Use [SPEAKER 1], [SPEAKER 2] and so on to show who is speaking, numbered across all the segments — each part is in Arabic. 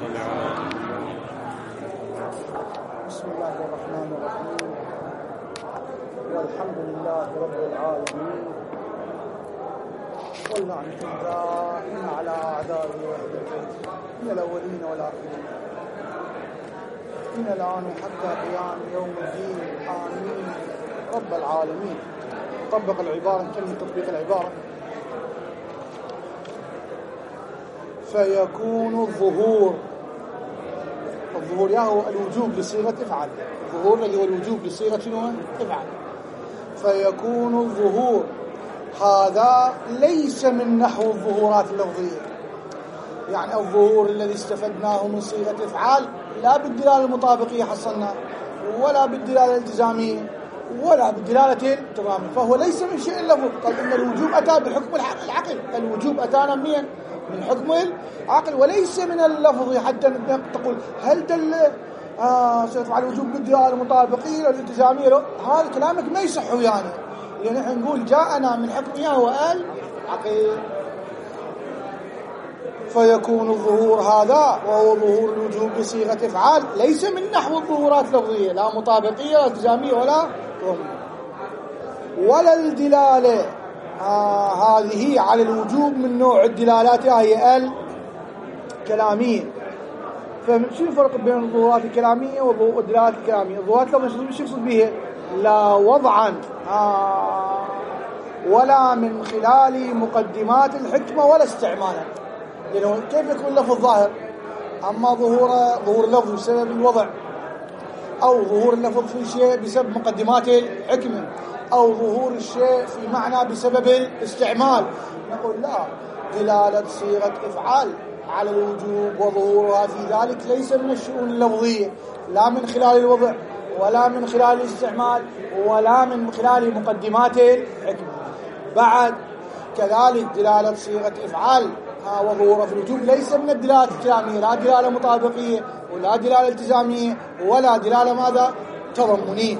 [SPEAKER 1] بسم الله الرحمن الرحيم. والحمد لله رب العالمين، واللعنة الدائمة على أعدائه من الأولين والآخرين من الآن حتى قيام يوم الدين، آمين رب العالمين. طبق العبارة، نكمل تطبيق العبارة. فيكون الظهور هو الوجوب لصيغة افعل. الظهور الذي هو الوجوب لصيغة افعل. فيكون الظهور هذا ليس من نحو الظهورات اللفظية، يعني الظهور الذي استفدناه من صيغة افعال لا بالدلالة المطابقية حصلناه، ولا بالدلالة الالتزامية، ولا بالدلالة التضامنية، فهو ليس من شيء اللفظ. قال إن الوجوب أتى بحكم العقل، الوجوب أتانا من حكم العقل وليس من اللفظ، حتى تقول هل دل سيفعل الوجوب بالدلالة المطابقية والالتزامية. هذا كلامك ما يصح ويانا، يعني نحن نقول جاءنا من حكمها وقال عقل. فيكون الظهور هذا وهو ظهور الوجوب بصيغة افعال ليس من نحو الظهورات اللفظية، لا مطابقية ولا التزامية ولا الدلالة هذه على الوجوب من نوع الدلالات هي الكلامية. فشو الفرق بين الظهورات الكلامية والدلالات الكلامية؟ الظهورات اللفظية شو يقصد بها؟ لا وضعا ولا من خلال مقدمات الحكمة ولا استعمالا. لأنه كيف يكون اللفظ ظاهر؟ أما ظهور اللفظ بسبب الوضع، أو ظهور اللفظ في شيء بسبب مقدمات الحكمة، أو ظهور الشيء في معنى بسبب الاستعمال، نقول لا، دلالة صيغة إفعال على الوجوب وظهورها في ذلك ليس من الشؤون اللفظية، لا من خلال الوضع ولا من خلال الاستعمال ولا من خلال مقدمات الحكمة. بعد كذلك دلالة صيغة إفعال وظهورها في الوجوب ليس من الدلالات الكلامية، لا دلالة مطابقية ولا دلالة التزامية ولا دلالة ماذا؟ تضمنية.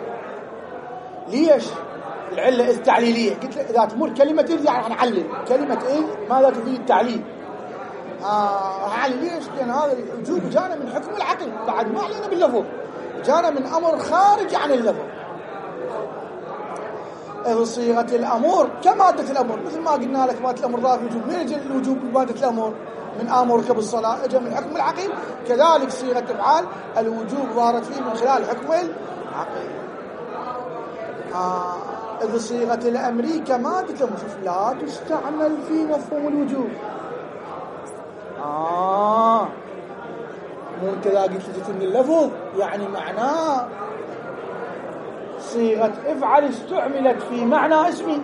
[SPEAKER 1] ليش؟ العلة التعليلية. قلت لك إذا تمر كلمة إذ يعني نعلل كلمة إذ ماذا تفيد؟ التعليل. ليش؟ لأن هذا الوجوب جانا من حكم العقل، بعد ما علينا باللفظ، جانا من أمر خارج عن اللفظ. إذ صيغة الأمور كمادة الأمر، مثل ما قلنا لك مادة الأمر ظاهر الوجوب. من يجي الوجوب بمادة الأمر؟ من آمرك بالصلاة، أجا من حكم العقل. كذلك صيغة أفعال الوجوب ظهرت فيه من خلال حكم العقل. إذ صيغة الأمر كمادة الأمر لا تستعمل في مفهوم الوجوب. مو كذا قلت لجت من اللفظ، يعني معناه صيغة افعل استعملت في معنى اسمي،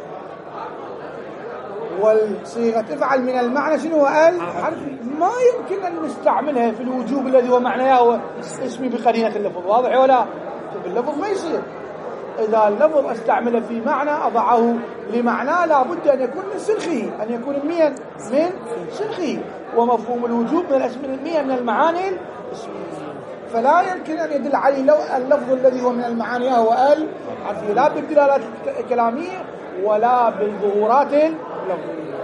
[SPEAKER 1] والصيغة افعل من المعنى شنو هو؟ حرفي. ما يمكن أن نستعملها في الوجوب الذي هو معناه هو اسمي بقرينة اللفظ. واضح ولا؟ باللفظ ما يصير. إذا اللفظ استعمله في معنى أضعه لمعنى لابد أن يكون من سنخه، أن يكون من سنخه. ومفهوم الوجوب من الأسمية من المعاني الاسمية، فلا يمكن أن يدل عليه لو اللفظ الذي هو من المعاني هو الحرفية، لا بالدلالات الكلامية ولا بالظهورات اللفظية.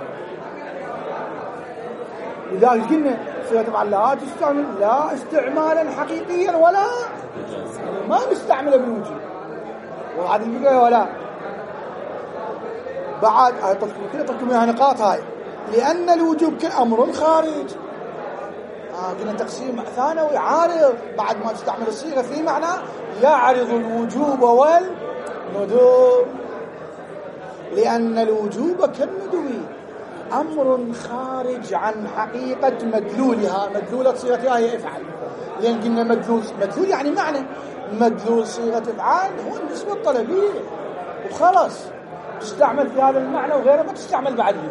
[SPEAKER 1] لذلك قلنا صيغة أفعال لا تستعمل لا استعمالا حقيقيا ولا ما نستعمله بالوجوب. وهذه البقية ولا بعد تطلقوا منها نقاط هاي. لأن الوجوب كالأمر خارج. قلنا تقسيم ثانوي عارض، بعد ما تستعمل الصيغة في معنى يعرض الوجوب والندوب. لأن الوجوب كالندوب أمر خارج عن حقيقة مدلولها. مدلولة صيغتها هي افعل، لأن قلنا مدلول يعني معنى. مدلول صيغة افعال هو النسبة الطلبية وخلاص، تستعمل في هذا المعنى وغيره ما تستعمل بعده.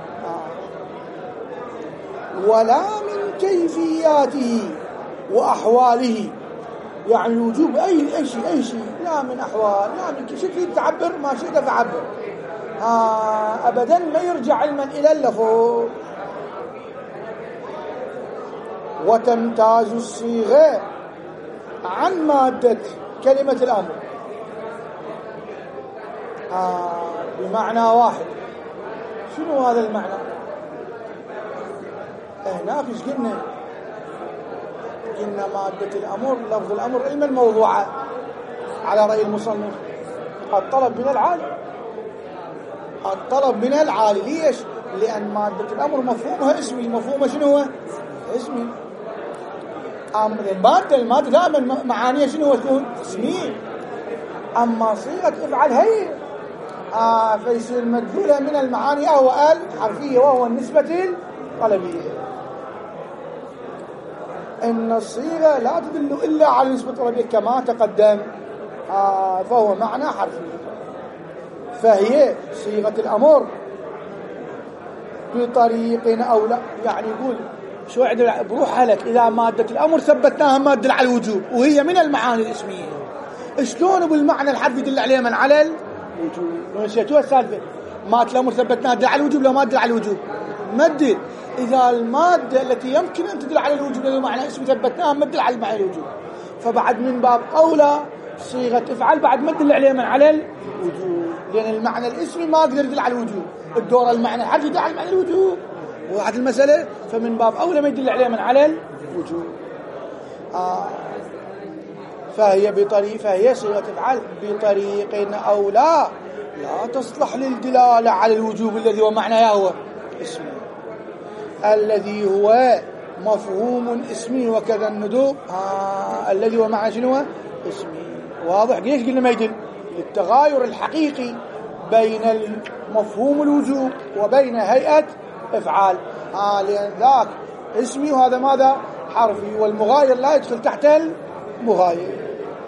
[SPEAKER 1] ولا من كيفياته وأحواله، يعني الوجوب أي شيء، لا من أحوال لا من شيء تعبر ما شئت فعبر. أبدا ما يرجع علما إلى اللفظ. وتمتاز الصيغة عن مادة كلمة الأمر بمعنى واحد. شنو هذا المعنى؟ هناك ايش قلنا؟ قلنا مادة الأمر لفظ الأمر علم الموضوعة على رأي المصنف الطلب من العالي. الطلب من العالي ليش؟ لأن مادة الأمر مفهومها اسمي. مفهومها شنو هو؟ اسمي. المادة دائما معانيها شنو هو تكون؟ اسمي. أما صيغة افعل هي فيصير مدلولها من المعاني هو الحرفية وهو النسبة الطلبية. إن الصيغة لا تدل إلا على النسبة الطلبية كما تقدم، فهو معنى حرفي. فهي صيغة الأمر بطريق أو لا، يعني يقول شو عدل بروح لك إذا مادة الأمر ثبتناها مادة على الوجوب وهي من المعاني الاسمية، شلون بالمعنى الحرفي يدل عليه من على الوجوب؟ نسيتوها السالفة. مادة الأمر ثبتناها تدل على الوجوب، لو ما تدل على الوجوب مدل. إذا المادة التي يمكن أن تدل على الوجوب لها معنى اسمي ثبتناها مدل على المعنى الوجوب، فبعد من باب أولى صيغة افعل بعد ما تدل عليه من على الوجوب، لأن المعنى الاسمي ما يقدر يدل على الوجوب، الدور المعنى الحرفي يدل على المعنى الوجوب وواحد المسألة، فمن باب أولى ما يدل عليه من على الوجوب. فهي صيغة افعل بطريق أولى لا تصلح للدلالة على الوجوب الذي هو معناه هو اسمي، الذي هو مفهوم اسمي، وكذا الندوب الذي هو معنى شنو هو اسمي. واضح؟ ليش قلنا ما يدل؟ للتغاير الحقيقي بين مفهوم الوجوب وبين هيئة افعال، لأن ذاك اسمي وهذا ماذا؟ حرفي، والمغاير لا يدخل تحت المغاير.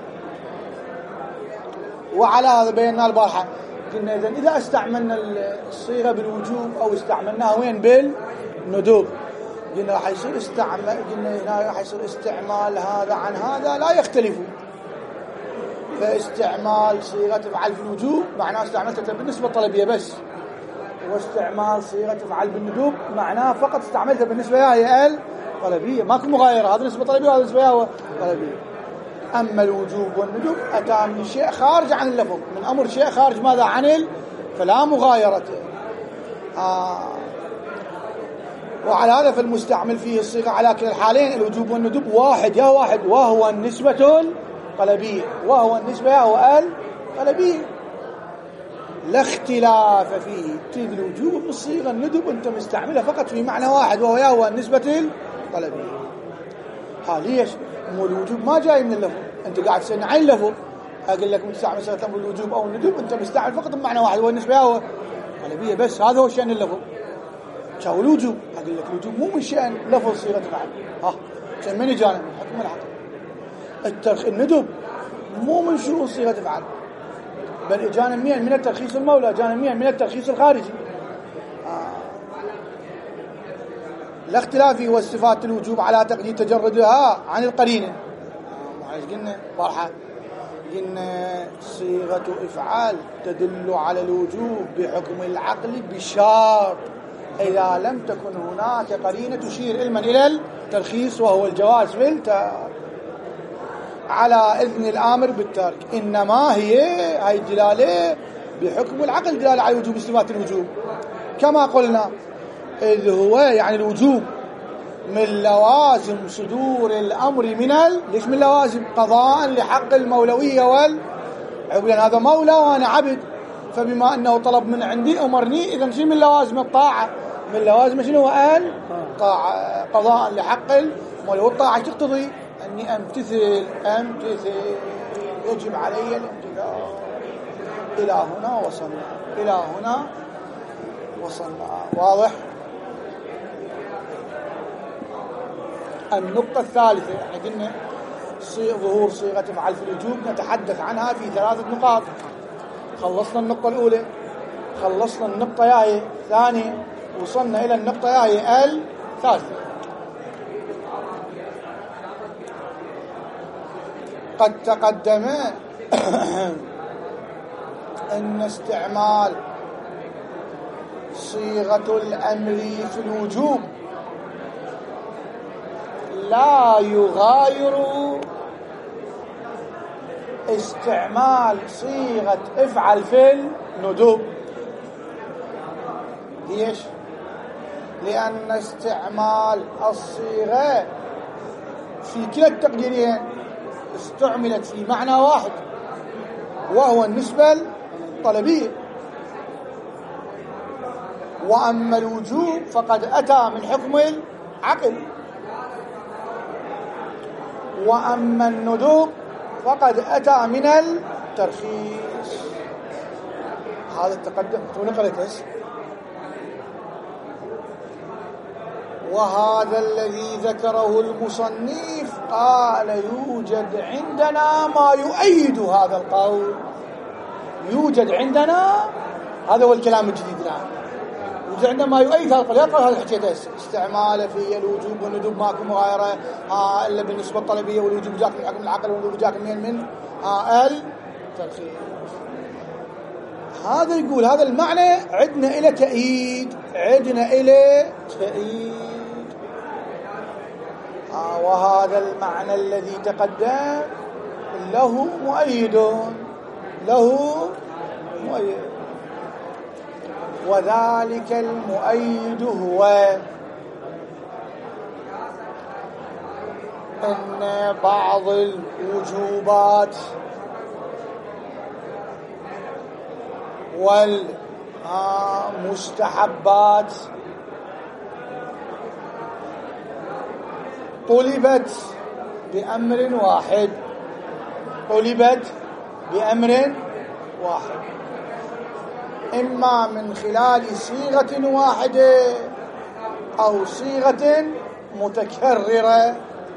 [SPEAKER 1] وعلى هذا بينا البارحة قلنا إذا استعملنا الصيغة بالوجوب أو استعملناها وين بالندوب، قلنا راح يصير استعمال هذا عن هذا لا يختلفوا. فاستعمال صيغة افعل في الوجوب معناه استعملتها بالنسبة الطلبية بس، واستعمال صيغة افعل بالندوب معناه فقط استعملتها بالنسبة هي الطلبية، ماكو مغايرة، هذا نسبة طلبية وهذا نسبة طلبية. أما الوجوب والندوب أتى من شيء خارج عن اللفظ، من أمر شيء خارج ماذا عن فلا مغايرة. وعلى هذا فالمستعمل فيه الصيغة على كلا الحالين الوجوب والندوب واحد يا واحد، وهو النسبة الطلبية، وهو النسبة هو الطلبية، لا اختلاف فيه. تريد الوجوب بالصيغة، الندوب أنت مستعملها فقط في معنى واحد وهو النسبة الطلبية. ليش؟ مو الوجوب ما جاي من اللفظ، أنت قاعد تسألني عن اللفظ، أقول لك مستعمل صيغة الأمر الوجوب أو الندوب، أنت مستعمل فقط بمعنى واحد وهو النسبة هو الطلبية بس، هذا هو شأن اللفظ. شاو الوجوب؟ أقول لك الوجوب مو من شأن لفظ صيغة فعل، شأن من جانا من حكم الحق. الندوب مو من شؤون صيغة فعل، بل جانا من الترخيص المولى، جانا من الترخيص الخارجي. لا اختلاف في وصفات الوجوب على تقدير تجردها عن القرينة. قلنا بارحة قلنا صيغة افعال تدل على الوجوب بحكم العقل بشرط إذا لم تكن هناك قرينة تشير علما إلى الترخيص وهو الجواز في على إذن الآمر بالترك. إنما هي الدلالة بحكم العقل دلالة على وجوب صفات الوجوب، كما قلنا إذ هو يعني الوجوب من لوازم صدور الأمر ليش من لوازم؟ قضاء لحق المولوية والعبد، لأن هذا مولى وأنا عبد، فبما أنه طلب من عندي أمرني، إذا شيء من لوازم الطاعة، من لوازم شنو هو الطاعة، قضاء لحق المولوية. والطاعة تقتضي أني أمتثل يجب علي الامتثال. إلى هنا وصلنا. واضح؟ النقطة الثالثة يعني قلنا ظهور صيغة افعل في الوجوب، نتحدث عنها في 3 نقاط. خلصنا النقطة الأولى، خلصنا النقطة ياهي الثانية، وصلنا إلى النقطة ياهي الثالثة. قد تقدم أن استعمال صيغة الأمر في الوجوب لا يغاير استعمال صيغة افعل في الندوب. ليش؟ لأن استعمال الصيغة في كلا التقديرين استعملت في معنى واحد، وهو النسبة الطلبية. وأما الوجوب فقد أتى من حكم العقل، وأما الندوب فقد أتى من الترخيص. هذا التقدم ونقلت. وهذا الذي ذكره المصنف قال يوجد عندنا ما يؤيد هذا القول. يوجد عندنا، هذا هو الكلام الجديد الآن، يوجد عندنا ما يؤيد هذا القول. يقول هذا الحكي استعمال في الوجوب والندوب ماكو مغايرة إلا بالنسبة الطلبية، والوجوب جاك من حكم العقل والندوب جاك من الترخيص. هذا يقول هذا المعنى عندنا إلى تأييد، عندنا إلى تأييد. وهذا المعنى الذي تقدم له مؤيد، له مؤيد. وذلك المؤيد هو أن بعض الوجوبات والمستحبات طلبت بأمر واحد، طلبت بأمر واحد، إما من خلال صيغة واحدة أو صيغة متكررة.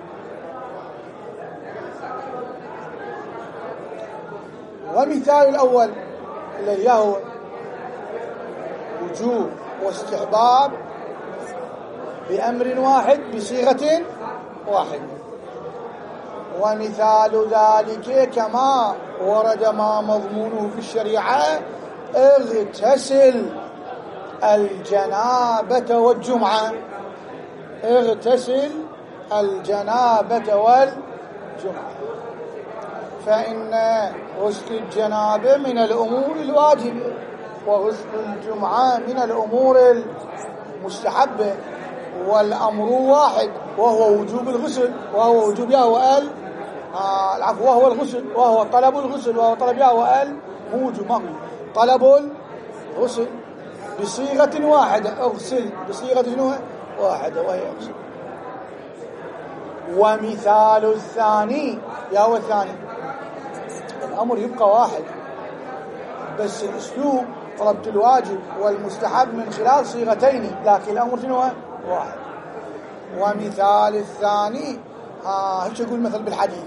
[SPEAKER 1] ومثال الأول الذي هو وجوب واستحباب بأمر واحد بصيغة واحدة. ومثال ذلك كما ورد ما مضمونه في الشريعة اغتسل الجنابة والجمعة، اغتسل الجنابة والجمعة، فإن غسل الجنابة من الأمور الواجبة، وغسل الجمعة من الأمور المستحبة، والأمر واحد وهو وجوب الغسل، وهو وجوب العفو، وهو الغسل، وهو طلب الغسل، وهو طلب موجب طلب الغسل بصيغة واحدة، اغسل بصيغة واحدة وهي اغسل. ومثال الثاني هو الثاني الأمر يبقى واحد، بس الأسلوب طلبت الواجب والمستحب من خلال صيغتين، لكن الأمر واحد. ومثال الثاني هيك يقول مثل بالحديث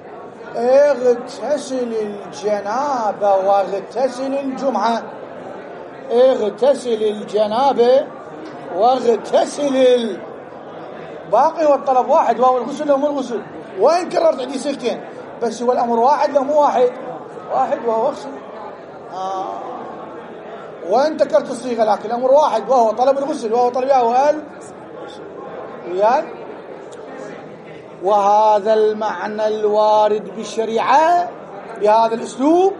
[SPEAKER 1] اغتسل الجنابة واغتسل الجمعة، اغتسل الجنابة واغتسل باقي، والطلب واحد وهو الغسل وهو الغسل. وإن كررت عندي صيغتين بس هو الأمر واحد له مو واحد وهو غسل. وإن تكررت الصيغة لكن الأمر واحد وهو طلب الغسل وهو طلب ريال. وهذا المعنى الوارد بالشريعة بهذا الأسلوب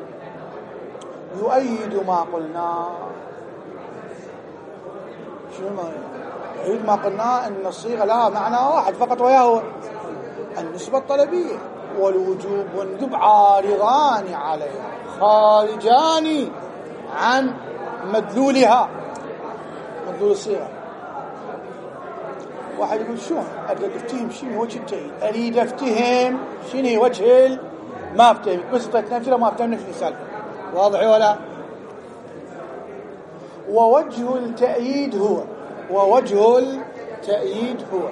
[SPEAKER 1] يؤيد ما قلنا. شنو يؤيد ما قلنا؟ أن الصيغة لها معنى واحد فقط، وهو النسبة الطلبية، والوجوب والندب عارضان عليها خارجان عن مدلولها، مدلول الصيغة. واحد يقول شلون أريد أفتهم شنو وجه التأييد، أريد أفتهم شنو وجه ما أفتهم، بس تنفذ ما أفتهم في سالفة واضح ولا؟ ووجه التأييد هو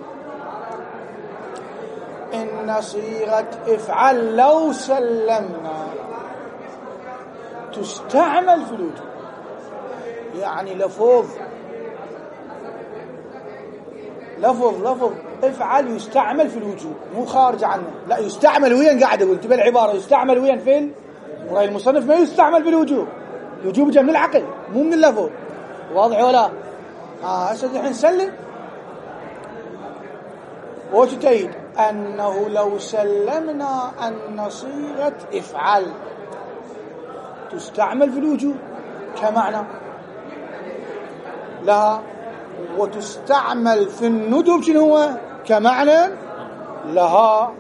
[SPEAKER 1] إن صيغة افعل لو سلمنا تستعمل في الوجوب، يعني لفظ افعل يستعمل في الوجوب، مو خارج عنه، لا يستعمل وين، قاعد اقول تبع العباره يستعمل وين في رأي المصنف ما يستعمل بالوجوب، الوجوب جاء من العقل مو من اللفظ، واضح ولا؟ هسه الحين نسلم. وش تأييد؟ أنه لو سلمنا أن صيغة افعل تستعمل في الوجوب كمعنى لا، وتستعمل في الندب شنو هو كمعنى لها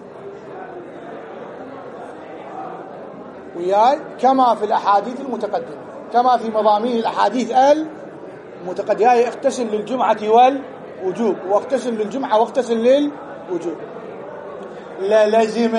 [SPEAKER 1] وياي كما في الأحاديث المتقدمة، كما في مضامين الأحاديث المتقدمة، اغتسل للجمعة والوجوب، واغتسل للجمعة واغتسل للوجوب. للزم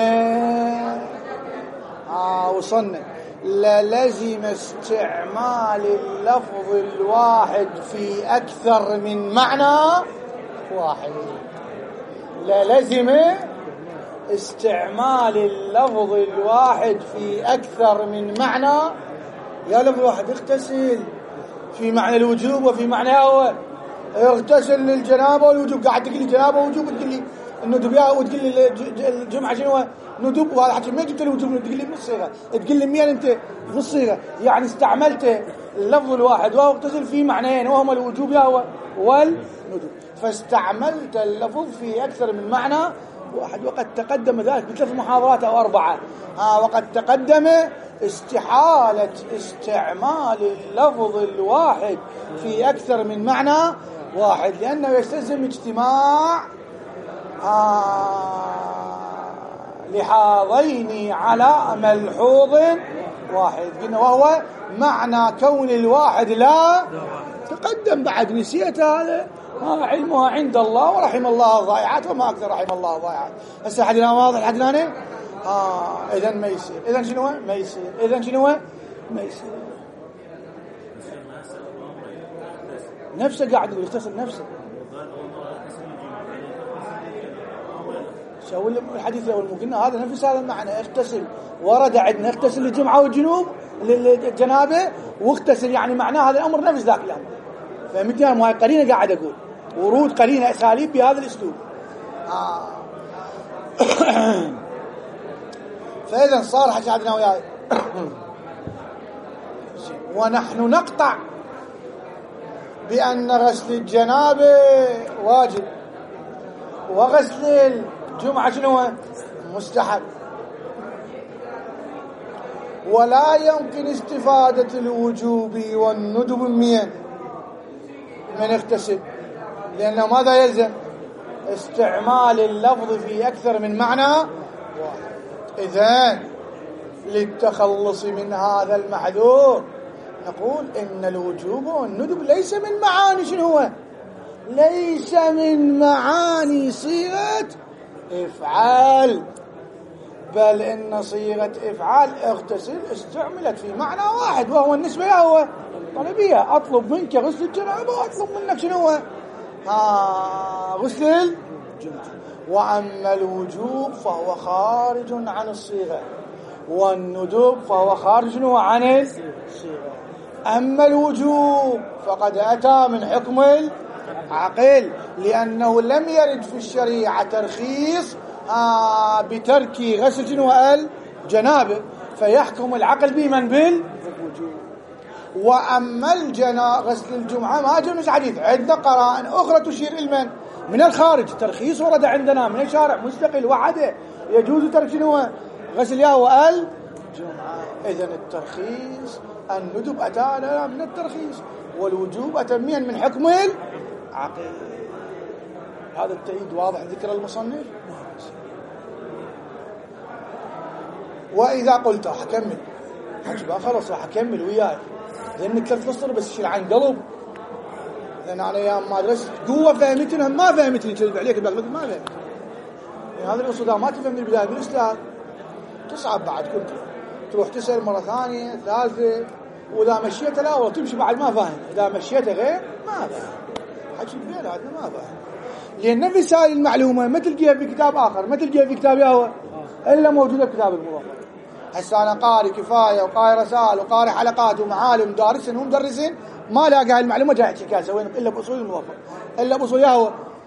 [SPEAKER 1] وصلنا للزم استعمال اللفظ الواحد في أكثر من معنى واحد. للزم استعمال اللفظ الواحد في أكثر من معنى. يا لفظ واحد اغتسل في معنى الوجوب وفي معنى هو اغتسل للجنابة والوجوب، قاعد تقول لي جنابة ووجوب وتقول لي الندب وتقول لي الجمعة شنو ندب، وهذا حكي ما جبت الوجوب تقول لي بنص صيغة، تقول لي مين انت بنص صيغة، يعني استعملت اللفظ الواحد وهو اغتسل في معنيين وهما الوجوب يا والندب، فاستعملت اللفظ في أكثر من معنى واحد. وقد تقدم ذلك بثلاث محاضرات أو 4. وقد تقدم استحالة استعمال اللفظ الواحد في أكثر من معنى واحد، لأنه يستلزم اجتماع لحاظين على ملحوظ واحد، وهو معنى كون الواحد لا تقدم بعد نسيت هذا. علمها عند الله ورحم الله الضائعات وما أكثر رحم الله الضائعات. هسه حدنا واضح حدنا هنا. إذا ما يصير، إذا شنو ما يصير، إذا شنو ما يصير. نفسه قاعد يقول يغتسل نفسه. شو الحديث الأول قلنا هذا نفس هذا المعنى، اغتسل ورد عندنا اغتسل للجمعة والجنوب للجنابة واغتسل، يعني معناه هذا الأمر نفس ذاك الأمر. فهمتني؟ ما هي قرينة قاعد أقول ورود قرينة أساليب بهذا الأسلوب. فإذا صار حكي عندنا وياي ونحن نقطع بأن غسل الجنابة واجب وغسل الجمعة شنو مستحب، ولا يمكن استفادة الوجوب والندب من اغتسل، لأنه ماذا يلزم استعمال اللفظ في أكثر من معنى واحد. إذن للتخلص من هذا المحذور نقول إن الوجوب والندب ليس من معاني شنو هو، ليس من معاني صيغة إفعال، بل إن صيغة إفعال اغتسل استعملت في معنى واحد، وهو النسبة هو طلبية، أطلب منك غسل الجنابة وأطلب منك شنو هو غسل الجمعة. وأما الوجوب فهو خارج عن الصيغة، والندب فهو خارج عن الصيغة. أما الوجوب فقد أتى من حكم العقل، لأنه لم يرد في الشريعة ترخيص بترك غسل شنو الجنابة، فيحكم العقل بمن بالوجوب. وأما غسل الجمعة ما جاء من حديث، عندنا قرائن أخرى تشير إلى من الخارج، ترخيص ورد عندنا من الشارع مستقل وحده يجوز ترك شنو غسل الجمعة. إذن الترخيص الندب أتى لنا من الترخيص، والوجوب أتى من حكم العقل. هذا التأييد واضح ذكر المصنف. وإذا قلت حكمل حجبا خلص راح أكمل وياي، لأنك تفسر بس شيل عن قلب، لأن أنا يا ما درست قوة فهمتني ما فهمتني تلف عليك بقلب ما فهمت. يعني هذه الأصول ما تفهم من البداية بالإسلام تصعب بعد، كنت تروح تسأل مرة ثانية ثالثة، وإذا مشيت لا والله تمشي بعد ما فاهم، إذا مشيت غير ما فاهم، حكي بغير هذا ما فاهم، لأن نفس هذه المعلومة ما تلقيها في كتاب آخر، ما تلقيها في كتاب هو إلا موجودة في كتاب الموظف. هسه أنا قاري كفاية وقاري رسائل وقاري حلقات ومعالم ودارس ومدرس ما لاقى المعلومة جاي يحكي كذا وين إلا بأصول الموظف، إلا بأصول هو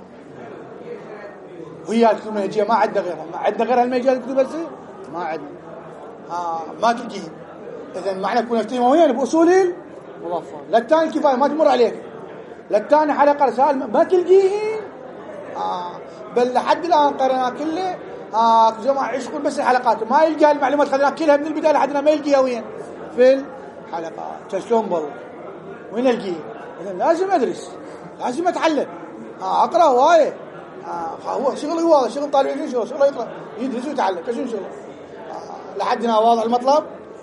[SPEAKER 1] وهي الكتب المنهجية ما عندنا غيرها، ما عندنا غيرها المنهجية الكتب بس ما عندنا ما تلقيه. إذا معنى كنا نفتهم وين بأصول الموظف، لا الثاني الكفاية ما تمر عليك، لا الثاني حلقة رسائل ما تلقيه. بل لحد الآن قرنا كله جماعة يشغل بس الحلقات ما يلقى المعلومات، خلينا كلها من البداية لحدنا ما يلقيها وين في الحلقات. شلون بالله وين القيه؟ إذا لازم أدرس، لازم أتعلم، أقرأ هواية فهو شغله واضح، شغل طالب العلم شغله يقرأ يدرس ويتعلم كشون شغله. لحدنا واضح المطلب.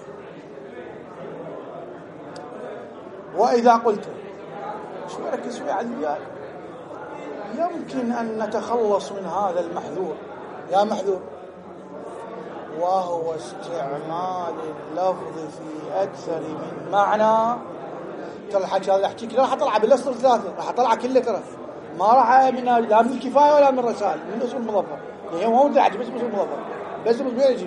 [SPEAKER 1] وإذا قلت شو ركز شوي على الرجال، يمكن أن نتخلص من هذا المحذور، يا محذور، وهو استعمال اللفظ في أكثر من معنى. ترى الحكي هذا أحكيك راح أطلع بالأسطر ثلاثة، راح أطلع كله ترى، ما راح من لا من الكفاية ولا من الرسائل، من أصول المظفر، هي مو دعج بس أصول المظفر بس بين يجيب.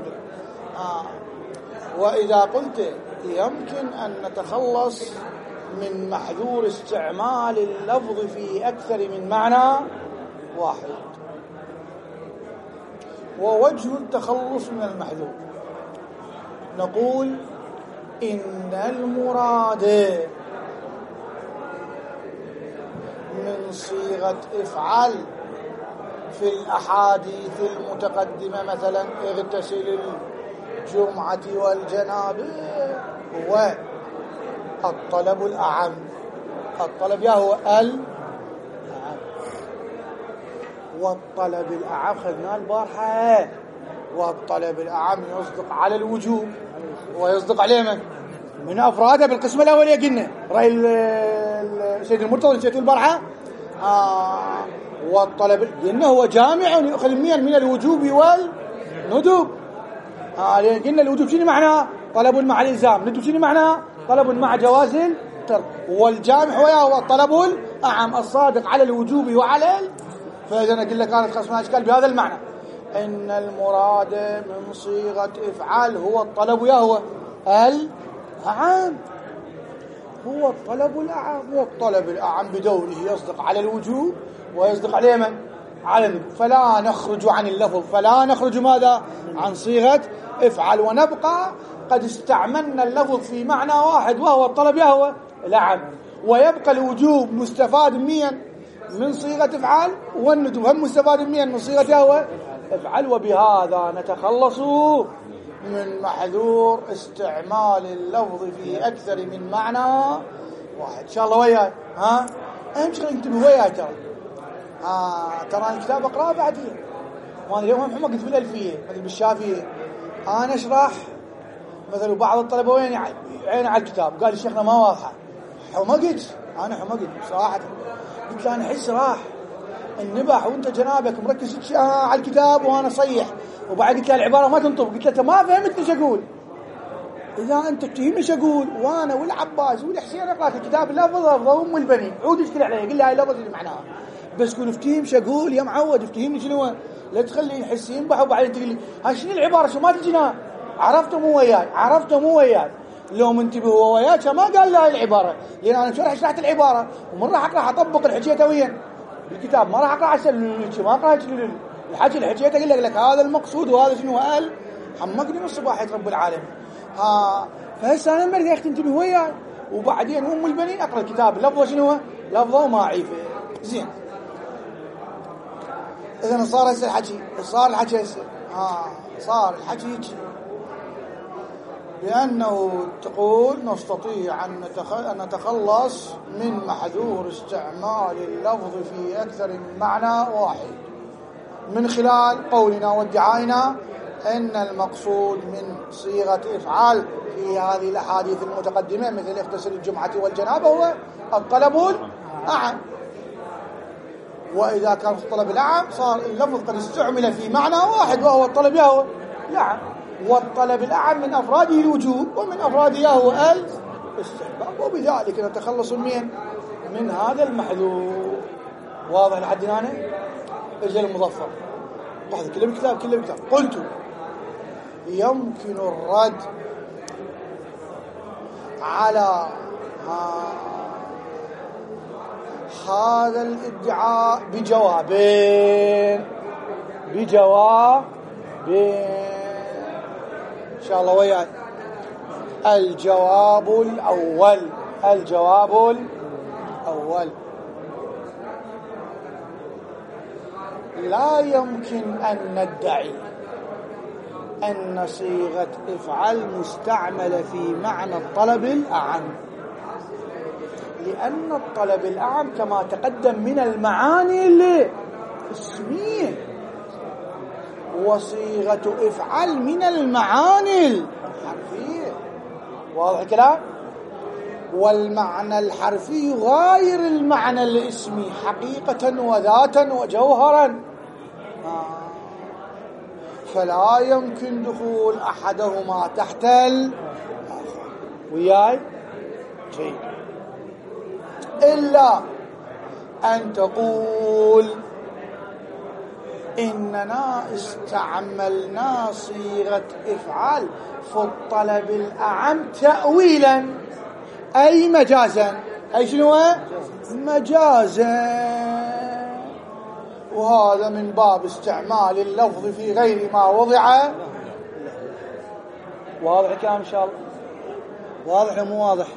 [SPEAKER 1] وإذا قلت يمكن أن نتخلص من محذور استعمال اللفظ في أكثر من معنى واحد، ووجه التخلص من المحذور نقول إن المراد من صيغة افعل في الأحاديث المتقدمة مثلا اغتسل الجمعة والجنابة هو الطلب الأعم. الطلب يا هو الأعم، والطلب الأعم خذناه البارحة، والطلب الأعم يصدق على الوجوب ويصدق عليه من أفراده بالقسم الأول قلنا رأي سيد المرتضى نسيته البارحة. والطلب قلنا هو جامع يأخذ من الوجوب والندوب. لأن قلنا الوجوب شنو معناه؟ طلب مع الإلزام، ندوب شنو معناه؟ طلب مع جواز الترك. والجامع هو الطلب الأعم الصادق على الوجوب وعلى فإذا أنا قلنا كانت خصمنا أشكال بهذا المعنى، إن المراد من صيغة افعل هو الطلب يا هو الأعم، هو الطلب الأعم، والطلب الأعم بدوره يصدق على الوجوب ويصدق عليه من؟ على الوجوب. فلا نخرج عن اللفظ، فلا نخرج ماذا؟ عن صيغة افعل، ونبقى قد استعملنا اللفظ في معنى واحد وهو الطلب يهوى الأعم، ويبقى الوجوب مستفاد من صيغة افعل، والندوب هم مستفاد من صيغة يهوى افعل. وبهذا نتخلص من محذور استعمال اللفظ في أكثر من معنى واحد. إن شاء الله وياي. أهم شيء انتبه وياي ترى الكتاب أقرأه بعدين. ما أدري اليوم محمد قلت بالألفية مثل بالشافية أنا أشرح مثلا بعض الطلبة وين عين على الكتاب قال الشيخنا ما واضحة، حمقت أنا حمقت صراحة. قلت له أنا أحس راح النبح وأنت جنابك مركز على الكتاب وأنا صيح، وبعد قلت له العبارة ما تنطب، قلت له أنت ما فهمت ليش أقول، إذا أنت تفهمني ايش أقول وأنا والعباس والحسين أقرأ الكتاب لفظ أم البنين عود اشكل عليه قل لي هاي لفظ اللي معناها، بس كون افتهم ايش أقول يا معود افتهمني شنو، لا تخلي يحس ينبح وبعدين تقول لي هاي شنو العبارة شو ما تجينا عرفته مو وياي لو منتبه هو وياك ما قال لي هاي العبارة، لأن أنا شرحت العبارة ومن راح أقرأ أطبق الحكية وين بالكتاب، ما راح أقرأ عشان ما أقرأ الحكية أقول لك هذا المقصود وهذا شنو قال حمقني من الصباح رب العالمين. فهسه أنا مرة يا أخي تنتبه وياي، وبعدين أم البنين أقرأ الكتاب لفظه شنو لفظه وما عيفه زين. إذا صار هسه الحكي صار الحكي هسه صار الحكي بأنه تقول نستطيع أن نتخلص من محذور استعمال اللفظ في أكثر من معنى واحد من خلال قولنا وادعائنا أن المقصود من صيغة افعال في هذه الأحاديث المتقدمة مثل اغتسل الجمعة والجنابة هو الطلب الأعم. وإذا كان الطلب الأعم صار اللفظ قد استعمل في معنى واحد وهو الطلب يهوى الأعم، والطلب الأعم من أفراده الوجوب ومن أفراده يهوى الاستحباب، وبذلك نتخلص من هذا المحذور. واضح لحد هنا؟ اجل المظفر لحظة كله بالكتاب. قلت يمكن الرد على هذا الادعاء بجوابين إن شاء الله وياي. الجواب الأول لا يمكن أن ندعي أن صيغة افعل مستعملة في معنى الطلب الأعم، لأن الطلب الأعم كما تقدم من المعاني اللي اسمية، وصيغة افعل من المعاني الحرفية. واضح الكلام؟ والمعنى الحرفي غاير المعنى الاسمي حقيقة وذاتا وجوهرا، فلا يمكن دخول أحدهما تحت الآخر. وياي جيد. إلا أن تقول إننا استعملنا صيغة افعل في الطلب الأعم تأويلا، أي مجازا، أي شنو؟ مجازا، وهذا من باب استعمال اللفظ في غير ما وضع. واضح الكلام إن شاء الله؟ واضح مو واضح؟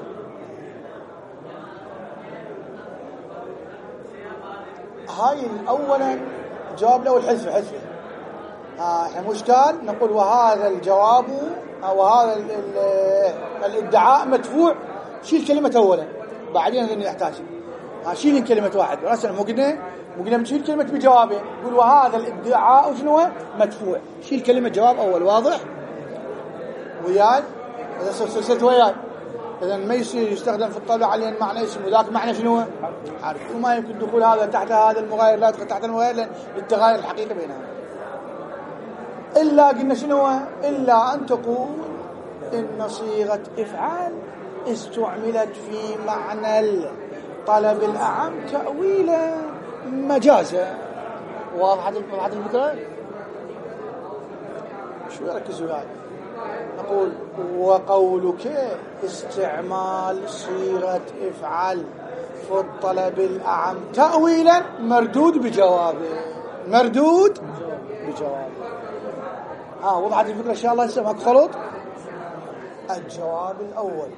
[SPEAKER 1] هاي أولا جواب الأول حذفه الحين مشكال. نقول وهذا الجواب أو هذا الادعاء مدفوع، شيل كلمة أولا بعدين لأنه يحتاج شيل كلمة واحد راسا. مو قلنا بنشيل كلمة بجوابه. نقول وهذا الادعاء شنو مدفوع، شيل كلمة جواب أول. واضح وياي؟ إذا سلسلت وياي إذا ما يصير يستخدم في الطلب على معنى اسم وذاك معنى شنو حرف، وما يمكن دخول هذا تحت هذا المغاير، لا يدخل تحت المغاير لأن التغاير الحقيقي بينهم. إلا قلنا شنو؟ إلا أن تقول إن صيغة افعال استعملت في معنى الطلب الأعم تأويلا مجازا. واضح الفكرة؟ شو يركزوا يعني؟ نقول وقولك استعمال صيغة افعل في الطلب الأعم تأويلا مردود بجوابه، مردود بجوابه. وضحت الفكرة إن شاء الله؟ هسه ماكو خلط. الجواب الأول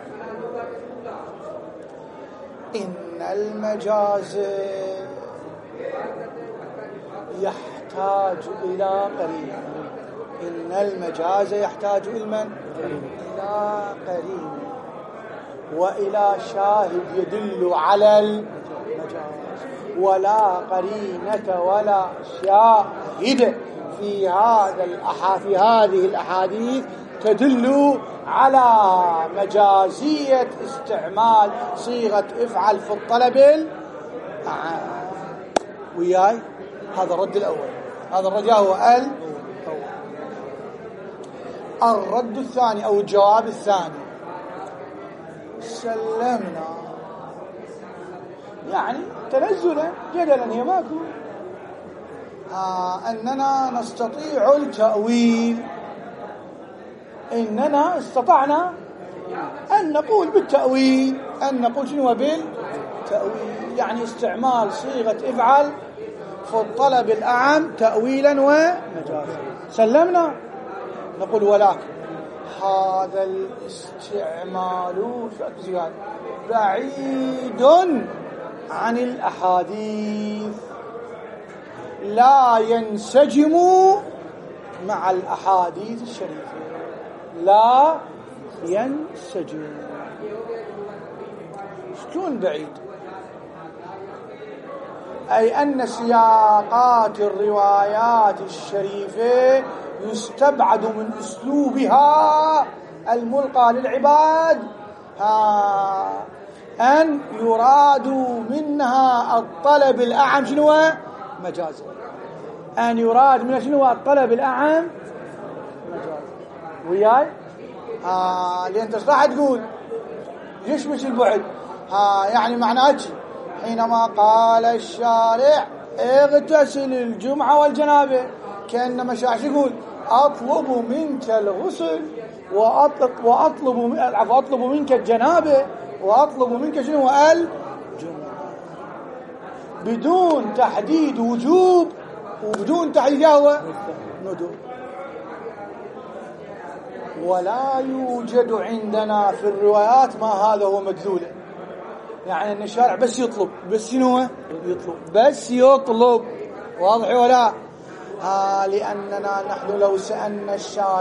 [SPEAKER 1] إن المجاز يحتاج إلى قرين. إن المجاز يحتاج إلى قرين وإلى شاهد يدل على المجاز، ولا قرينة ولا شاهد في هذه الأحاديث تدل على مجازية استعمال صيغة افعل في الطلب وياي. هذا الرد الأول، هذا الرجاء هو الرد الثاني أو الجواب الثاني. سلمنا يعني تنزلا جدلا هي ماكو أننا نستطيع التأويل. إننا استطعنا أن نقول بالتأويل، أن نقول شنو بالتأويل، يعني استعمال صيغة افعل في الطلب الأعم تأويلا ومجازا. سلمنا. نقول ولكن هذا الاستعمال بعيد عن الأحاديث، لا ينسجم مع الأحاديث الشريفة، لا ينسجم. شلون بعيد؟ أي أن سياقات الروايات الشريفة يستبعد من أسلوبها الملقى للعباد أن يراد منها الطلب الأعم شنو مجازا، أن يراد منها شنو الطلب الأعم مجازا. وياي؟ لأن أنت راح تقول ليش مش البعد؟ يعني معناه حينما قال الشارع اغتسل الجمعة والجنابة، كأنما شاعر يقول أطلب منك الغسل وأطلب منك الجنابة وأطلب منك شنو الجمعة، بدون تحديد وجوب وبدون تحديد ندوب. ولا يوجد عندنا في الروايات ما هذا هو مدلوله، يعني أن الشارع بس يطلب، بس شنو يطلب، بس يطلب. واضح ولا؟ لأننا نحن لو سألنا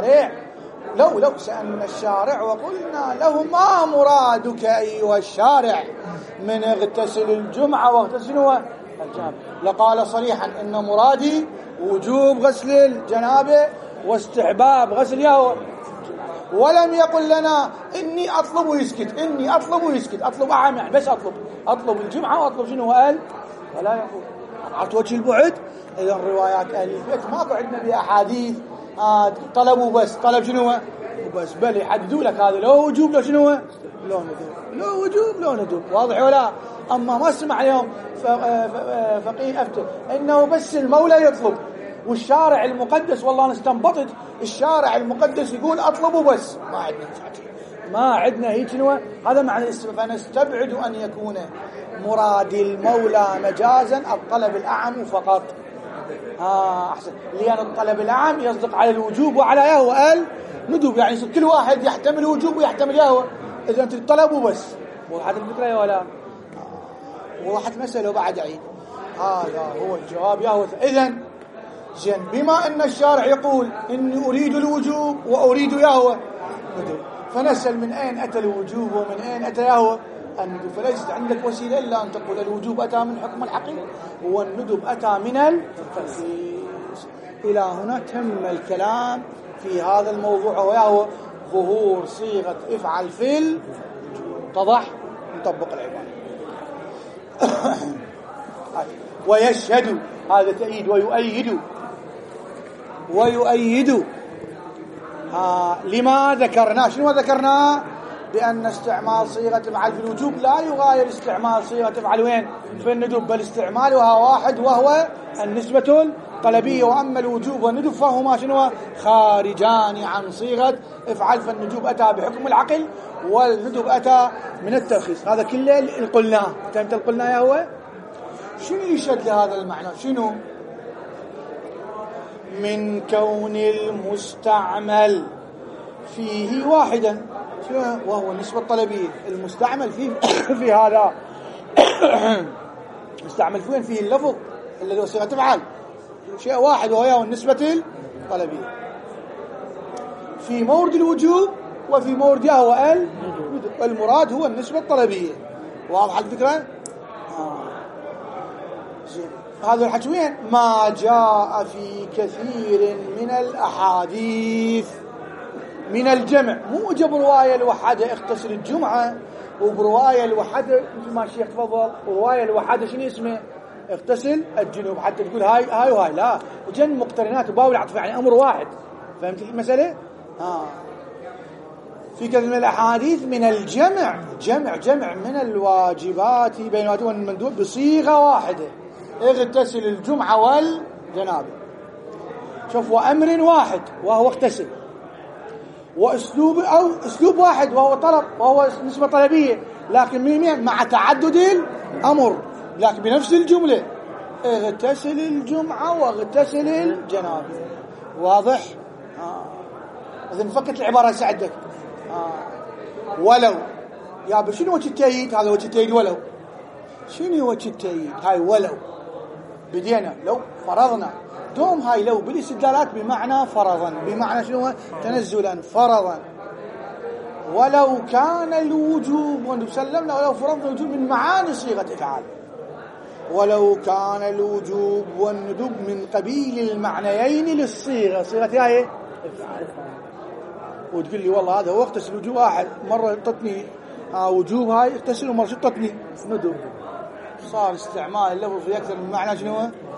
[SPEAKER 1] الشارع وقلنا له ما مرادك أيها الشارع من اغتسل الجمعة واغتسل الجنابة، لقال صريحا إن مرادي وجوب غسل الجنابة واستحباب غسل يهوى، ولم يقل لنا إني أطلب ويسكت، إني أطلب ويسكت، أطلب أعم يعني بس أطلب الجمعة وأطلب شنو قال ولا يقول على وجه البعد. إذا الروايات أهل البيت ماكو عندنا بأحاديث طلبوا بس، طلب شنو وبس، بل يحددوا لك هذا لو وجوب لو شنو لو ندوب، لو وجوب لو ندوب، واضح ولا؟ أما ما اسمع اليوم فقيه أفتى إنه بس المولى يطلب، والشارع المقدس والله أنا استنبطت الشارع المقدس يقول أطلبوا بس، ما عندنا هيك شنو هذا معنى. فنستبعد أن يكون مراد المولى مجازا الطلب الأعم فقط. أحسن، لأن الطلب الأعم يصدق على الوجوب وعلى يهوى قال ندوب، يعني كل واحد يحتمل وجوب ويحتمل يهوى. إذا أنت الطلب وبس، وحد الفكرة يا ولا وواحد مسألة بعد عيد، هذا هو الجواب يهوى. إذن زين، بما أن الشارع يقول إني أريد الوجوب وأريد يهوى ندوب، فنسأل من أين أتى الوجوب ومن أين أتى يهوى الندب، فليست عندك وسيلة إلا أن تقول الوجوب أتى من حكم الحقيقة والندب أتى من التخصيص. إلى هنا تم الكلام في هذا الموضوع، وهو ظهور صيغة افعل في اتضح، نطبق العبارة. ويشهد، هذا تأييد، ويؤيد لما ذكرنا. شنو ذكرنا؟ بأن استعمال صيغة افعل في الوجوب لا يغاير استعمال صيغة افعل وين في الندب، بل استعمالها واحد وهو النسبة الطلبية. وأما الوجوب والندب فهما شنو خارجان عن صيغة افعل، فالنجوب أتى بحكم العقل والندب أتى من الترخيص. هذا كله اللي قلناه. انت قلنا يا هو شنو يشد لهذا المعنى؟ شنو؟ من كون المستعمل فيه واحدا، وهو النسبة الطلبية. المستعمل فيه في هذا مستعمل فين؟ فيه اللفظ الذي هو صيغة افعل، شيء واحد وهو النسبة الطلبية، في مورد الوجوب وفي مورد يهوى المراد هو النسبة الطلبية. واضح الفكرة؟ هذا الحكي وين؟ ما جاء في كثير من الأحاديث من الجمع، مو جاب رواية الوحدة اغتسل الجمعة، وبرواية الوحدة مثل ما الشيخ تفضل، ورواية الوحدة شنو اسمه؟ اغتسل الجنوب، حتى تقول هاي وهاي، لا وجن مقترنات وباول عطف، يعني أمر واحد. فهمت المسألة؟ في كثير من الأحاديث من الجمع، جمع من الواجبات بين الواجب والمندوب بصيغة واحدة، اغتسل الجمعة والجنابة. شوف، وأمر واحد وهو اغتسل، وأسلوب أو أسلوب واحد وهو طلب، وهو نسبة طلبية، لكن من مع تعدد الأمر، لكن بنفس الجملة اغتسل الجمعة واغتسل الجنابة. واضح؟ إذا نفكت العبارة سعدك. ولو يا شنو وجه التأييد؟ هذا وجه التأييد. ولو شنو وجه التأييد؟ هاي ولو بدينا، لو فرضنا دوم هاي لو بالاستدلالات بمعنى فرضا، بمعنى شنو؟ تنزلا فرضا. ولو كان الوجوب ونسلمنا، ولو فرضنا الوجوب من معاني صيغة افعال، ولو كان الوجوب والندب من قبيل المعنيين للصيغة، صيغة هاي افعال. وتقول لي والله هذا هو اغتسل وجوب واحد، مرة طتني وجوب هاي اغتسل، ومرة طتني ندب، صار استعمال اللفظ في أكثر من معنى شنو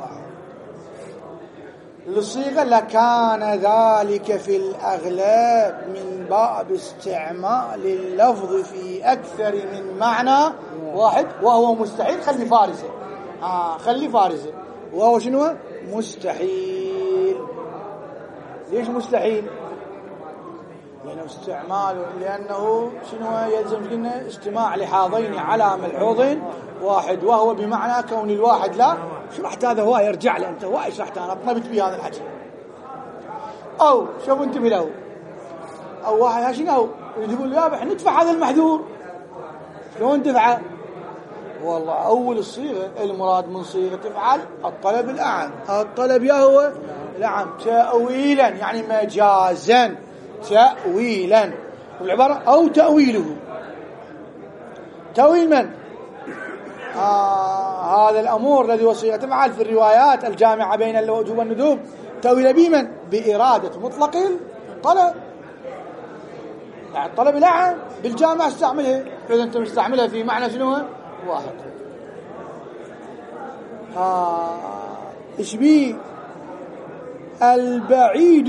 [SPEAKER 1] للصيغة. لكان ذلك في الأغلب من باب استعمال اللفظ في أكثر من معنى واحد، وهو مستحيل. خلي فارسة، خلي فارسة، وهو شنو مستحيل. ليش مستحيل؟ لأنه استعماله، لأنه شنو يلزم قلنا اجتماع لحاضين على ملحوظ واحد، وهو بمعنى كون الواحد. لا شرحت هذا، هو يرجع له أنت، هو شرحت أنا طلبت به هذا الحكي. أو شوف أنت بلو، أو واحد شنو يقول يا بح ندفع هذا المحذور، شلون دفعه؟ والله أول الصيغة المراد من صيغة افعل الطلب الأعم، الطلب يهوى الأعم تأويلا، يعني مجازا تأويلا، والعبارة أو تأويله. تأويل من؟ هذا الأمور الذي وصية تفعل في الروايات الجامعة بين الوجوب والندوب تأويل بمن؟ بإرادة مطلق الطلب. يعني الطلب لا بالجامعة استعملها، إذا أنت مستعملها في معنى شنو واحد. إيش بي البعيد،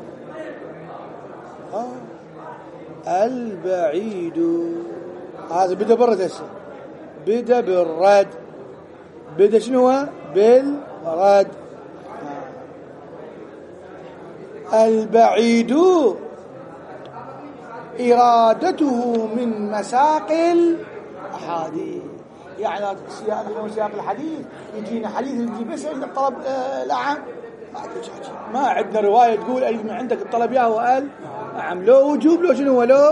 [SPEAKER 1] البعيد هذا بدأ بالرد هسه، بدأ بالرد، بدأ شنو بالرد. البعيد إرادته من مساق الأحاديث. يعني سياق الحديث يجينا حديث يجي بس عند الطلب الأعم، ما عندنا رواية تقول أي من عندك الطلب يا هو قال نعم، لو وجوب لو شنو لو.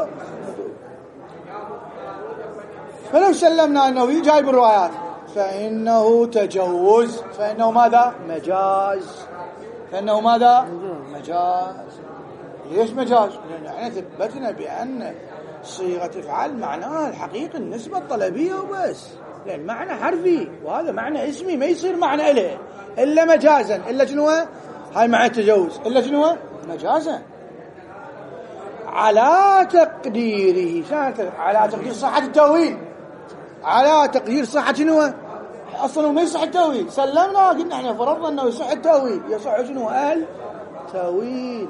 [SPEAKER 1] فلو سلمنا أنه جاي بالروايات فإنه تجوز، فإنه ماذا؟ مجاز. فإنه ماذا؟ مجاز. ليش مجاز؟ لأن احنا ثبتنا بأن صيغة افعل معناها الحقيقي النسبة الطلبية وبس، لأن معنى حرفي وهذا معنى اسمي، ما يصير معنى إله إلا مجازا، إلا شنو؟ هاي معنى التجوز، إلا شنو؟ مجازا على تقديره. على تقدير صحة التأويل، على تقدير صحة شنو؟ أصلا ما يصح التأويل، سلمنا قلنا احنا فرضنا أنه يصح التأويل، يصح شنو؟ التأويل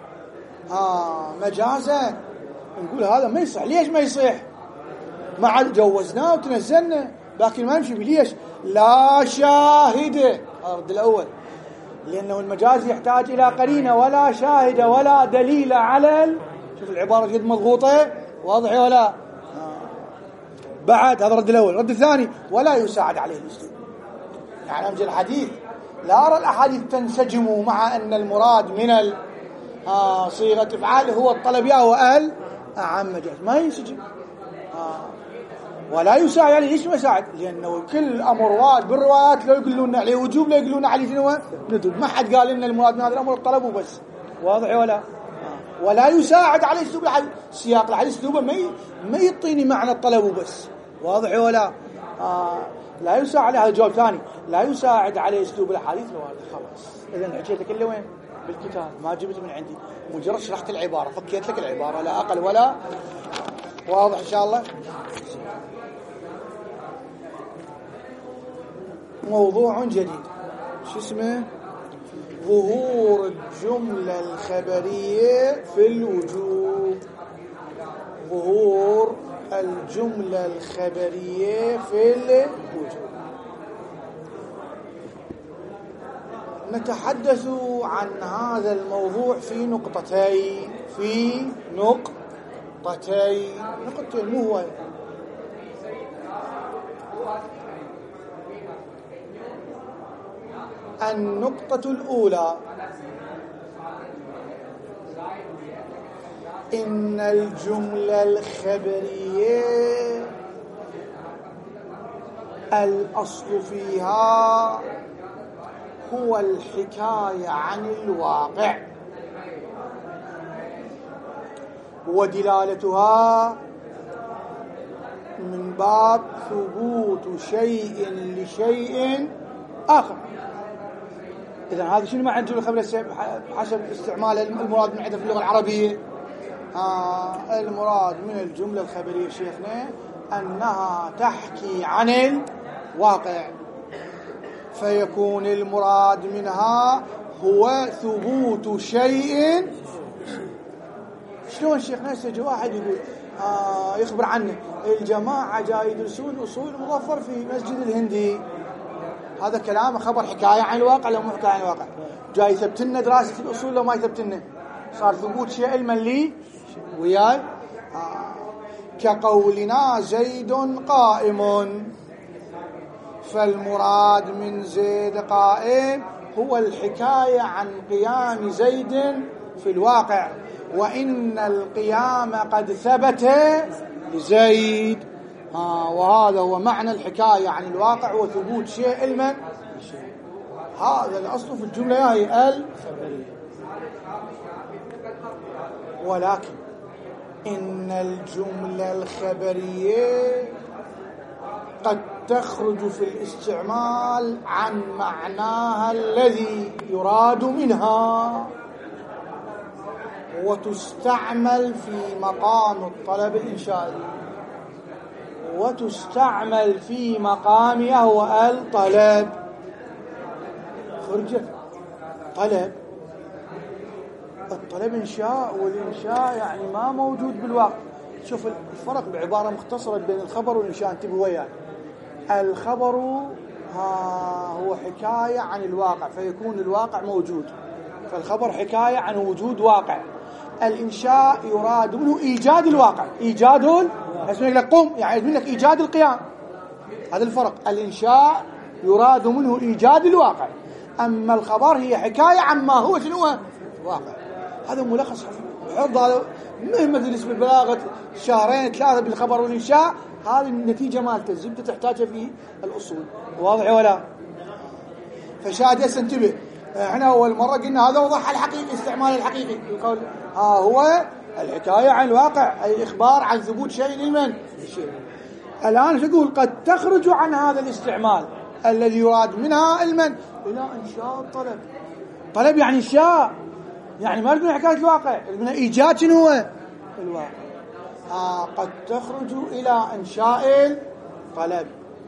[SPEAKER 1] مجازا. نقول هذا ما يصح. ليش ما يصح؟ مع جوزناه وتنزلنا، لكن ما يمشي. ليش؟ لا شاهد. الرد الأول، لأنه المجاز يحتاج إلى قرينة، ولا شاهد ولا دليل على شوف العبارة قد مضغوطة، واضح ولا؟ بعد هذا الرد الأول. الرد الثاني، ولا يساعد عليه الأسلوب. يعني أمجد الحديث لا أرى الأحاديث تنسجم مع أن المراد من صيغة افعال هو الطلب يا هو أعم مجاز، ما ينسجم. ولا يساعد عليه. ليش ما يساعد؟ لأنه كل أمر وارد بالروايات لا يقولون عليه وجوب لا يقولون عليه شنو ندب. ما حد قال إن المراد من هذا الأمر الطلب وبس، واضح ولا؟ ولا يساعد عليه أسلوب الحديث. سياق الحديث أسلوبه ما يعطيني معنى الطلب وبس، واضح ولا؟ لا يساعد عليه. هذا جواب ثاني، لا يساعد عليه أسلوب الحديث الوارد. خلاص إذا حكيتك إلا وين؟ بالكتاب، ما جبت من عندي، مجرد شرحت العبارة، فكيت لك العبارة لا أقل ولا. واضح إن شاء الله. موضوع جديد، شو اسمه؟ ظهور الجملة الخبرية في الوجوب. ظهور الجملة الخبرية في الوجوب. نتحدث عن هذا الموضوع في نقطتين، نقطتين مو هواية. النقطة الأولى، إن الجملة الخبرية الأصل فيها هو الحكاية عن الواقع، ودلالتها من باب ثبوت شيء لشيء آخر. إذن هذا شنو معنى الجملة الخبرية حسب استعمال المراد من عندنا في اللغة العربية؟ المراد من الجملة الخبرية شيخنا أنها تحكي عن الواقع، فيكون المراد منها هو ثبوت شيء. شلون شيخنا يجي واحد يقول يخبر عنه الجماعة جاي يدرسون أصول مظفر في مسجد الهندي، هذا كلام خبر حكاية عن الواقع لو مو حكاية عن الواقع؟ جاي يثبت لنا دراسة الأصول لو ما يثبت لنا؟ صار ثبوت شيء علما لي وياي. كقولنا زيد قائم، فالمراد من زيد قائم هو الحكاية عن قيام زيد في الواقع، وإن القيام قد ثبت لزيد. وهذا هو معنى الحكاية عن الواقع وثبوت شيء علما. هذا الأصل في الجملة هي الخبرية. ولكن إن الجملة الخبرية قد تخرج في الاستعمال عن معناها الذي يراد منها، وتستعمل في مقام الطلب الإنشائي، وتستعمل في مقامها هو الطلب. خرجت طلب، الطلب إنشاء، والإنشاء يعني ما موجود بالواقع. شوف الفرق بعبارة مختصرة بين الخبر والإنشاء، انتبهوا وياي. الخبر هو حكاية عن الواقع، فيكون الواقع موجود، فالخبر حكاية عن وجود واقع. الإنشاء يراد منه إيجاد الواقع، إيجاد اسمه لك قم، يعني منك إيجاد القيام. هذا الفرق. الإنشاء يراد منه إيجاد الواقع، أما الخبر هي حكاية عن ما هو شنو واقع. هذا ملخص حفظ. هذا مهما تدرس بالبلاغة شهرين ثلاثة بالخبر والإنشاء، هذه النتيجة مالته الزبدة تحتاجها في الأصول. واضح ولا؟ فشاهد هسه انتبه، احنا أول مرة قلنا هذا وضح الحقيقي، استعمال الحقيقي القول هو الحكاية عن الواقع، أي الإخبار عن ثبوت شيء لمن الشيء. الآن يقول قد تخرج عن هذا الاستعمال الذي يراد منها المن إلى إنشاء الطلب. طلب يعني إنشاء، يعني ما يقول حكاية الواقع، من إيجاد شنو هو الواقع. قد تخرج إلى إنشاء الطلب،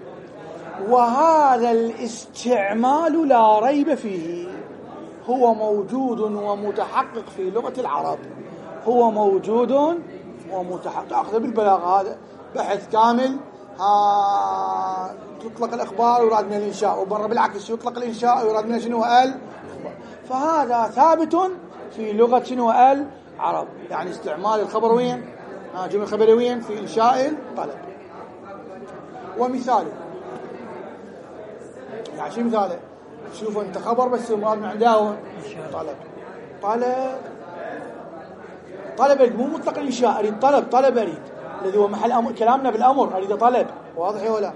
[SPEAKER 1] وهذا الاستعمال لا ريب فيه هو موجود ومتحقق في لغة العرب. هو موجود ومتحقق. أخذ بالبلاغة هذا بحث كامل. تطلق الأخبار ويراد من الإنشاء، وبرا بالعكس يطلق الإنشاء ويراد من شنو فهذا ثابت في لغة شنو العرب. يعني استعمال الخبر وين جملة خبرية في إنشاء الطلب. ومثاله يعني شو مثاله؟ شوفوا انت خبر بس المراد من عنده طلب. طلب مو مطلق الإنشاء، أريد طلب أريد الذي هو محل كلامنا بالأمر، أريد طلب. واضح ولا؟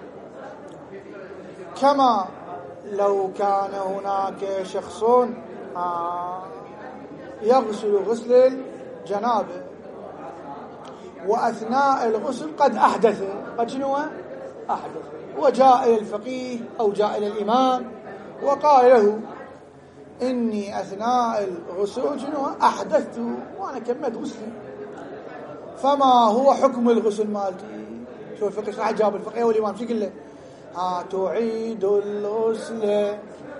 [SPEAKER 1] كما لو كان هناك شخص يغسل غسل الجنابة، وأثناء الغسل قد أحدث، قد شنو أحدث، وجاء إلى الفقيه أو جاء إلى الإمام وقال له إني أثناء الغسل شنو أحدثت وأنا كملت غسلي، فما هو حكم الغسل مالتي؟ شوف الفقيه راح جاب الفقيه والإمام شو يقول له؟ تعيد الغسل،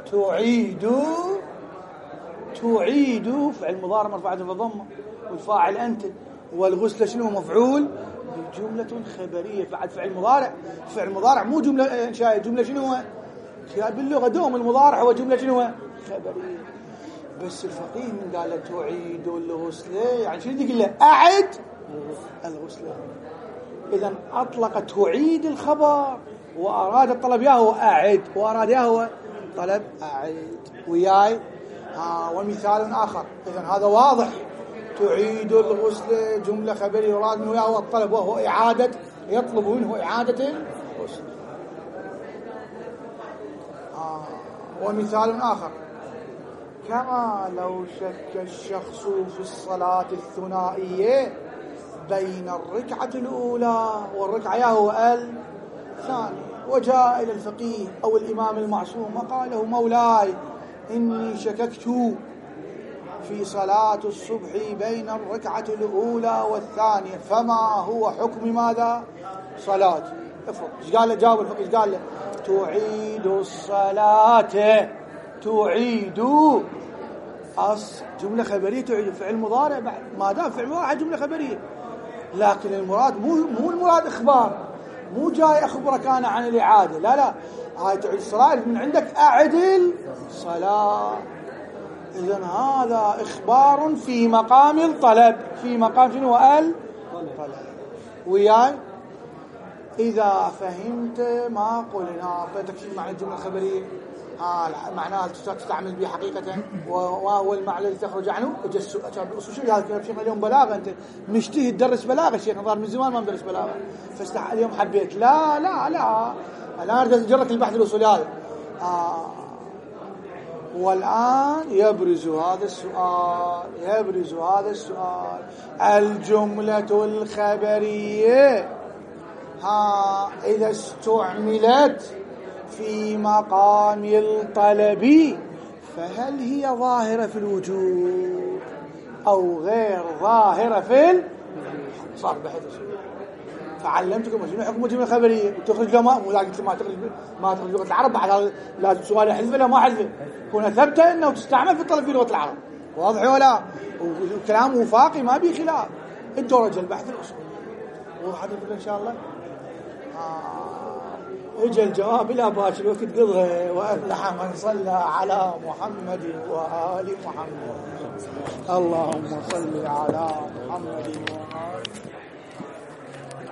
[SPEAKER 1] تعيد فعل مضارع مرفوع بالضمة والفاعل أنت، والغسل شنو مفعول بجملة خبرية. فعل مضارع مو جملة إنشائية، جملة شنو باللغة دوم المضارع هو جملة شنو خبرية. بس الفقيه من قال له تعيد الغسل، يعني شنو يقول له؟ أعد الغسل. إذن أطلق تعيد الخبر وأراد الطلب ياهو أعد، وأراد ياهو طلب أعد وياي. ومثال آخر. إذن هذا واضح، تعيد الغسل جملة خبرية يراد منه ياهو الطلب، وهو إعادة، يطلب منه إعادة الغسل. ومثال آخر. كما لو شك الشخص في الصلاة الثنائية بين الركعة الأولى والركعة ياهو الثانية، وجاء إلى الفقيه أو الإمام المعصوم وقال له مولاي إني شككت في صلاة الصبح بين الركعة الأولى والثانية، فما هو حكم ماذا؟ صلاة. افرض ايش قال له؟ جاوب الفقيه ايش قال له؟ تعيد الصلاة، تعيد جملة خبرية، تعيد فعل مضارع بعد ما دام فعل مضارع جملة خبرية، لكن المراد مو المراد إخبار، مو جاي أخبرك أنا عن الإعادة، لا هاي تعيد الصلاة من عندك أعدل صلاة. إذن هذا إخبار في مقام الطلب، في مقام شنو الطلب وياي. إذا فهمت ما قلنا أعطيتك شيء معنى الجملة الخبرية، معناها تستعمل به حقيقة، وهو المعنى الذي تخرج عنه. الأصول شو هذا شيخ اليوم بلاغة، أنت مجتهد درس بلاغة شيخ، نظر من زمان ما ندرس بلاغة، اليوم حبيت لا الآن أريد أجرك البحث الأصولي هذا. والآن يبرز هذا السؤال، الجملة الخبرية إذا استعملت في مقام الطلب فهل هي ظاهرة في الوجود أو غير ظاهرة في صار بحث. فعلمتكم شنو حكم الجملة الخبرية وتخرج ما قلت ما تخرج لغة العرب بعد لازم سؤال يحذف لا ما حذف هنا ثبت أنه تستعمل في الطلب في لغة العرب. واضح ولا؟ والكلام وفاقي ما بيه خلاف. الدرجة البحث الأصولي وضحت إن شاء الله. اجى الجواب لا باش الوقت قضى وافلح من صلى على محمد وآل محمد. اللهم صل على محمد وآل